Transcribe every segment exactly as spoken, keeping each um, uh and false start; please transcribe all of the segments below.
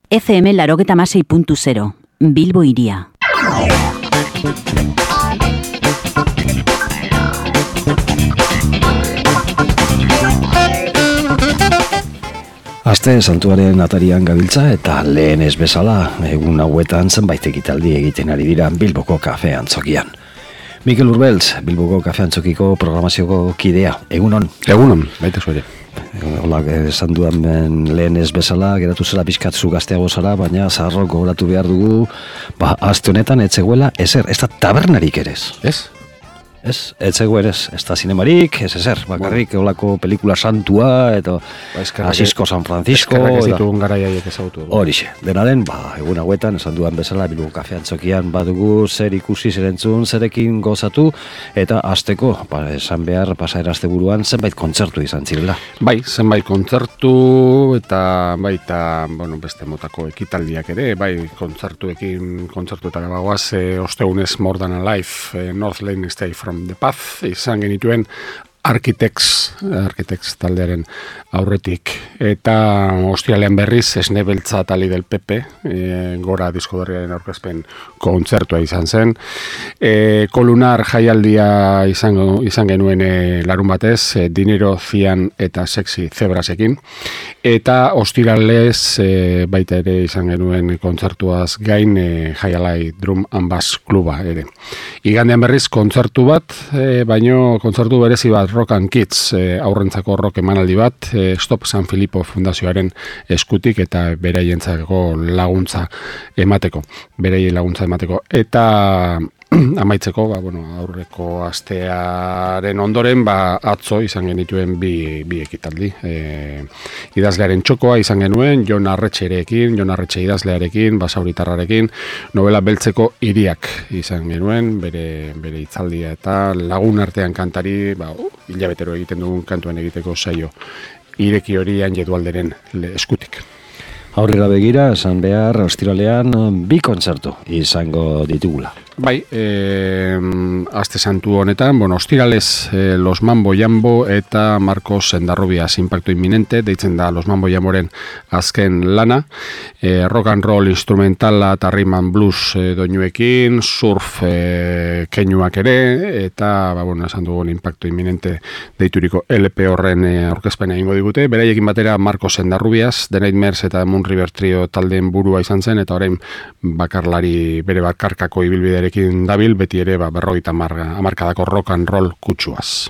F M laurogeita hamasei puntu zero, Bilbo hiria. Aste santuaren atarian gabiltza eta lehen ez bezala egun hauetan zenbait ekitaldi egiten ari dira Bilboko kafe antzokian. Mikel Urbeltz, Bilboko kafe antzokiko programazioko kidea. Egunon? Egunon, baita zuere. Hola, esan duan lehen ez bezala, geratu zera bizkatzu gazteago zara, baina zaharrok gogoratu behar dugu, ba, aste honetan etzegoela ezer, ez da tabernarik ere ez. Ez? Ez, etzego ere ez, ez da zinemarik, ez ezer, bakarrik bueno. Olako pelikula santua, eta Asisko San Francisco. Eskerrak ez ditugun garaiaiek ezagutu. Horixe, dena den, ba, egun hauetan, esan duan bezala, Bilboko kafe antzokian badugu zer ikusi, zer entzun, zerekin gozatu, eta asteko, ba, esan behar, pasaera asteburuan, zenbait kontzertu izan zirela. Bai, zenbait kontzertu, eta baita, bueno, beste motako ekitaldiak ere, bai, kontzertuekin, kontzertuetara bagoaz, e, ostegunez More Than Alive, e, North Lane Stay From The Path, izan genituen Architects, Architects taldearen aurretik. Eta ostialean berriz, Esne Beltza tali del Pepe, e, gora disko berriaren aurkezpen kontzertua izan zen. E, Kolunar jaialdia izan, izan genuen e, larun batez, e, Dinero, Zian eta Sexy Zebrasekin. Eta ostiralez e, baita ere izan genuen kontzertuaz gain e, Jaialai Drum and Bass Kluba ere. Igandean berriz kontzertu bat, e, baino kontzertu berezi bat Rock and Kids, e, aurrentzako rock emanaldi bat, e, Stop San Filippo Fundazioaren eskutik eta beraientzako laguntza emateko, beraiei laguntza emateko. Eta amaitzeko, ba, bueno, aurreko astearen ondoren, ba, atzo izan genituen bi, bi ekitaldi. E, idazlearen txokoa izan genuen, Jon Arretxerekin, Jon Arretxe idazlearekin, Basauritarrarekin, novela beltzeko hiriak izan genuen, bere, bere hitzaldia eta lagun artean kantari, ba, hilabetero egiten dugun kantuan egiteko saio ireki hori Anjedualderen eskutik. Aurrera begira, esan behar, ostiralean bi kontzertu izango ditugula. Bai, eh, aste santu honetan, bueno, ostiralez eh, Los Mambo Jambo eta Marcos Sendarrubias Impacto Inminente, deitzen da Los Mambo Jamboren azken lana, eh, rock and roll instrumentala eta rhythm and blues eh, doinuekin, surf eh, keinuak ere, eta, ba, bueno, esan dugun Impacto Inminente deituriko L P horren eh, aurkezpena egingo digute, beraiekin batera Marcos Sendarrubias, The Nightmares eta Moon River Trio taldeen burua izan zen, eta orain bakarlari bere bakarkako ibilbidea dabil, beti ere ba, berrogeita hamarkadako rock and roll kutsuaz.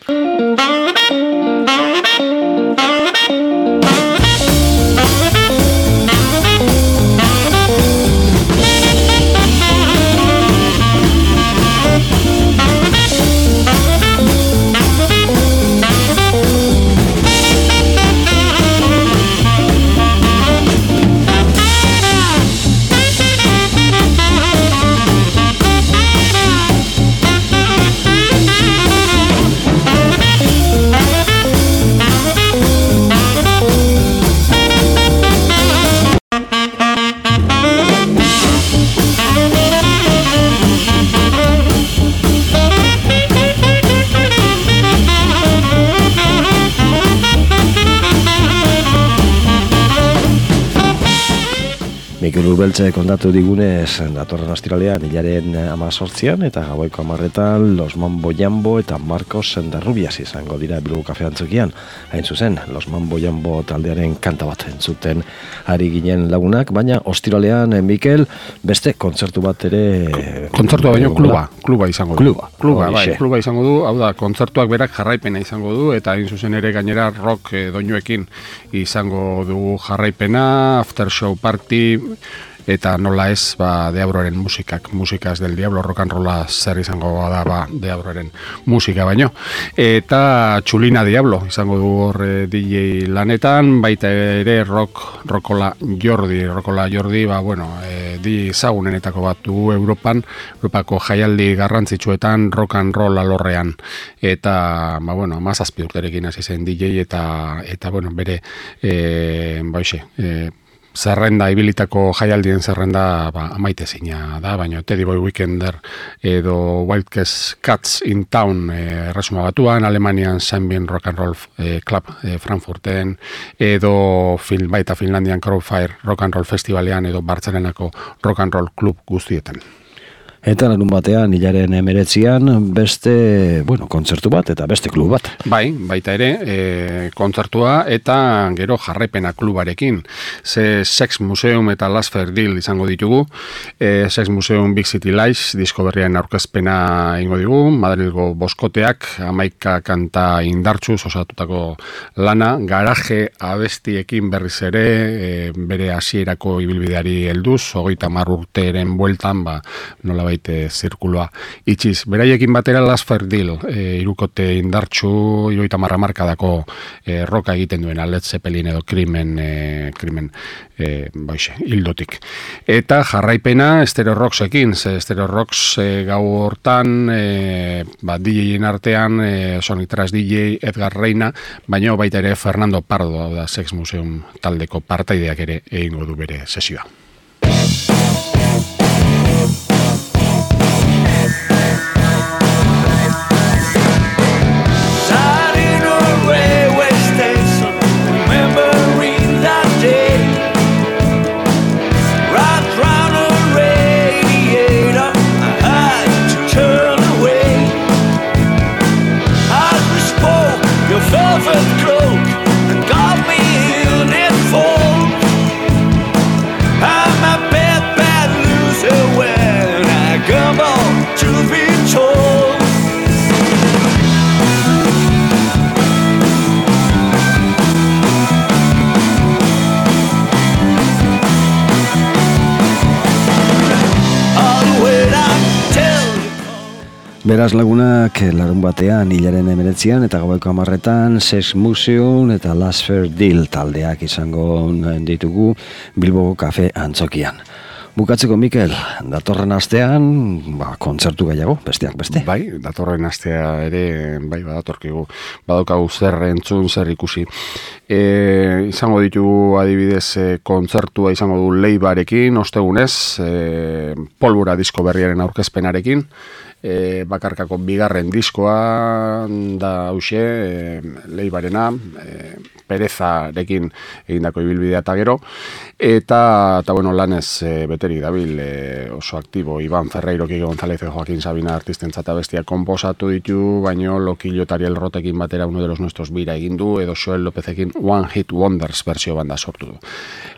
Mikel Urbeltze kontatu digunez, datorren ostiralean hilaren hamazortzian eta gaueko hamarretan Los Mambo Jambo eta Marcos Sendarrubias izango dira Bilboko kafe antzokian. Hain zuzen, Los Mambo Jambo taldearen kanta bat entzuten ari ginen lagunak, baina ostiralean Mikel beste kontzertu bat ere... Kontzertua baino kluba, kluba izango du. Kluba, kluba, bai, kluba izango du, hau da, kontzertuak berak jarraipena izango du, eta hain zuzen ere gainera rock eh, doinuekin izango du jarraipena, after show party, eta nola ez, ba, Deabroren musikak, musikas del Diablo, rock and rolla zer izango da, ba, Deabroren musika baino. Eta Txulina Diablo izango du hor D J lanetan, baita ere rock, rockola Jordi, rockola Jordi, ba, bueno, e, di zagunenetako bat du Europan, Europako jaialdi garrantzitsuetan rock and roll alorrean. Eta, ba, bueno, mazazpi urterekin hasi zen D J eta, eta bueno, bere, e, ba, hoxe, e, zerrenda, ibilitako jaialdien zerrenda ba, amaitezina da, baina Teddy Boy Weekender edo Wildcats Cats in Town e, erresuma batuan, Alemanian Sunbeam Rock and Roll e, Club e, Frankfurten, edo fin, baita Finlandian Crowfire Rock and Roll Festivalean, edo Bartzelenako Rock and Roll Club guztietan. Eta larun batean, hilaren emeretzian, beste, bueno, kontzertu bat eta beste klub bat. Bai, baita ere, e, kontzertua eta gero jarraipena klubarekin. Ze Sex Museum eta Last Fair Deal izango ditugu. E, Sex Museum Big City Lights, disko berriaren aurkezpena ingo digu. Madrilgo boskoteak, hamaika kanta indartsuz osatutako lana. Garaje abestiekin berriz ere, e, bere hasierako ibilbideari helduz, hogeita hamar urteren bueltan, ba, nola zirkuloa itxiz. Beraiekin batera Last Fair Deal, e, irukote indartxu, iruita marra markadako e, roka egiten duen, Led Zeppelin edo krimen, e, krimen e, baixe, hildotik. Eta jarraipena Stereo Rocksekin, ze Stereo Rocks e, gau hortan, e, ba, D J-en artean, e, Sonic Trash D J, Edgar Reina, baina baita ere Fernando Pardo, da Sex Museum taldeko partaideak ere egingo du bere sesioa. Beraz lagunak, larun batean, hilaren emeretzian eta gaueko hamarretan, Sex Museum eta Last Fair Deal taldeak izango ditugu Bilboko kafe antzokian. Bukatzeko, Mikel, datorren astean, ba, kontzertu gehiago, besteak beste. Bai, datorren astea ere, bai, badatorkigu, badaukagu zer entzun, zer ikusi. E, izango ditugu adibidez e, kontzertua izango du Leibarekin, ostegunez, e, Polvura disko berriaren aurkezpenarekin, E, bakarkako bigarren diskoa da hauxe, e, Leibarena, e, Perezarekin egindako ibilbidea eta gero, eta, eta bueno, lanez e, beterik dabil e, oso aktibo, Iban Ferreiro, Kike González, Joaquín Sabina artistentzat abestia komposatu ditu, baino Lokillo eta Ariel Rotekin batera uno de los nuestros bira egin du, edo Joel Lopezekin One Hit Wonders versio banda sortu du.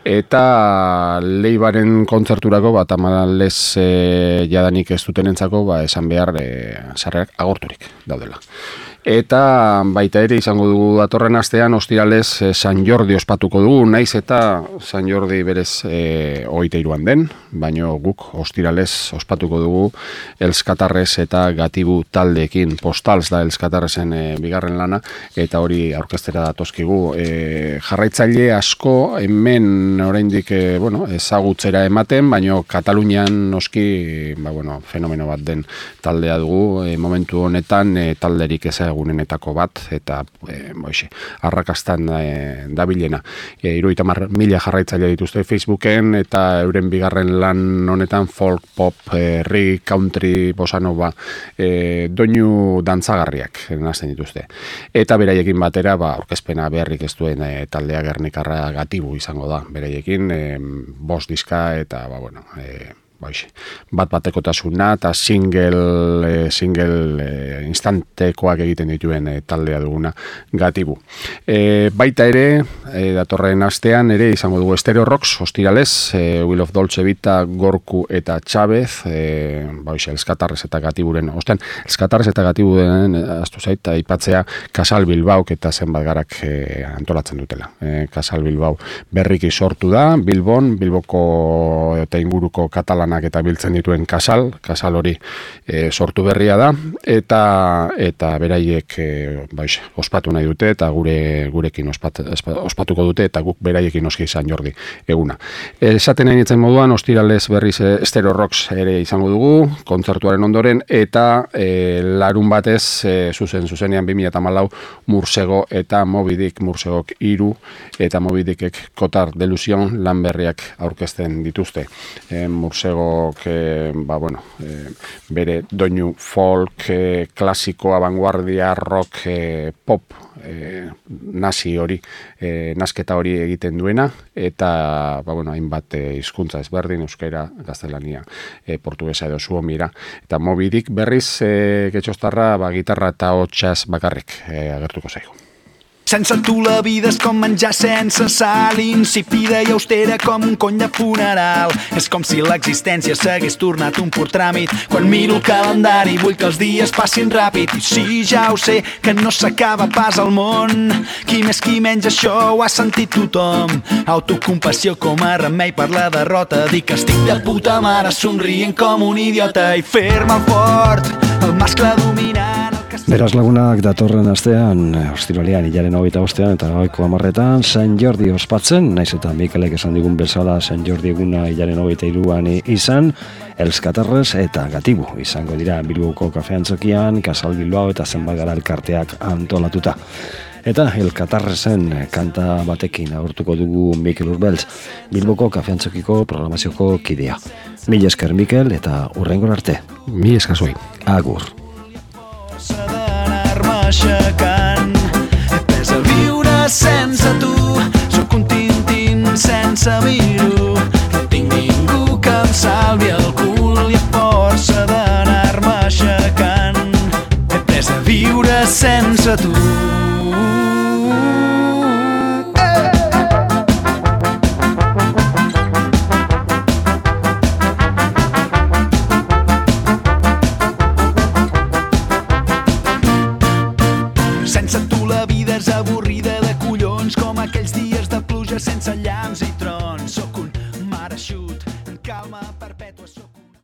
Eta Leibaren kontzerturako, bat amalez e, jadanik ez dutenentzako, ba, esan behar e, sarrerak agorturik daudela. Eta baita ere izango dugu datorren astean, ostiralez eh, San Jordi ospatuko dugu, naiz eta San Jordi berez eh, hogeita hiruan den, baino guk ostiralez ospatuko dugu Elskatarrez eta Gatibu taldeekin. Postals da Elskatarrezen eh, bigarren lana, eta hori aurkeztera datozkigu. Eh, jarraitzaile asko hemen oraindik eh, bueno, ezagutzera ematen, baino Katalunian noski ba, bueno, fenomeno bat den taldea dugu, eh, momentu honetan eh, talderik ezagutzen egunenetako bat, eta e, boixe, arrakastan e, dabilena. E, Hirurogeita hamar mila jarraitzaile dituzte Facebooken, eta euren bigarren lan honetan folk, pop, e, reggae, country, bossa nova, e, doinu dantzagarriak nazten dituzte. Eta beraiekin batera, ba, orkezpena beharrik ez duen e, taldea Gernikarra Gatibu izango da. Beraiekin, e, bost diska, eta, ba, bueno, e, Baixe. Bat batekotasuna eta single, e, single e, instantekoak egiten dituen e, taldea duguna Gatibu. E, baita ere, e, datorren astean ere izango dugu Stereo Rocks, ostiralez, e, Will of Dolce Vita, Gorku eta Chavez, e, baixe, Elskatarrez eta Gatiburen, ostean, Elskatarrez eta Gatiburen, aztu zait, aipatzea Kasal Bilbaok eta zenbat garak e, antolatzen dutela. E, Kasal Bilbao berriki sortu da, Bilbon, Bilboko eta inguruko katalan lanak eta biltzen dituen kasal, kasal hori e, sortu berria da, eta eta beraiek e, baiz, ospatu nahi dute, eta gure gurekin ospat, ospatuko dute, eta guk beraiekin noski izan Jordi eguna. Esaten nahi nintzen moduan, ostiralez berriz e, Stereo Rocks ere izango dugu, kontzertuaren ondoren, eta e, larun batez, e, zuzen, zuzenean bi mila hamalau Mursego eta Moby Dick, Mursegok hiru eta Moby Dickek Kotar Delusion lan berriak aurkezten dituzte. E, Mursegok, e, ba, bueno, e, bere doinu folk, e, klasiko, abanguardia, rock, e, pop, e, nasi hori, e, nasketa hori egiten duena, eta, ba, bueno, hainbat e, hizkuntza ezberdin, euskera, gaztelania, e, portugesa edo suomira, eta Moby Dick berriz, e, getxostarra, ba, gitarra eta hotxaz bakarrik e, agertuko zaigu. Sense tu la vida és com menjar sense sal, insípida i austera com un cony de funeral. És com si l'existència s'hagués tornat un pur tràmit. Quan miro el calendari vull que els dies passin ràpid. I sí, ja ho sé, que no s'acaba pas al món. Qui més qui menys això ho ha sentit tothom. Autocompassió com a remei per la derrota. Dir que estic de puta mare somrient com un idiota i fer-me el fort, el mascle dominant. Beraz lagunak datorren astean, ostiralean, hilaren hogeita bostean eta goiko hamarretan, Sant Jordi ospatzen, naiz eta Mikelek esan digun bezala Sant Jordi eguna hilaren hogeita hiruan izan, Elskatarrez eta Gatibu izango dira Bilboko kafeantzokian, Kasal Bilbao eta zenbat gara elkarteak antolatuta. Eta Elkatarrezen kanta batekin agurtuko dugu Mikel Urbeltz, Bilboko kafeantzokiko programazioko kidea. Mil esker Mikel eta hurrengor arte. Mi esker zuei. Agur. Aixecant, he pres a viure sense tu, sóc un tintín sense mir-ho, no tinc ningú que em salvi el cul i a força d'anar-me aixecant, he pres a viure sense tu. Sense tu la vida és avorrida.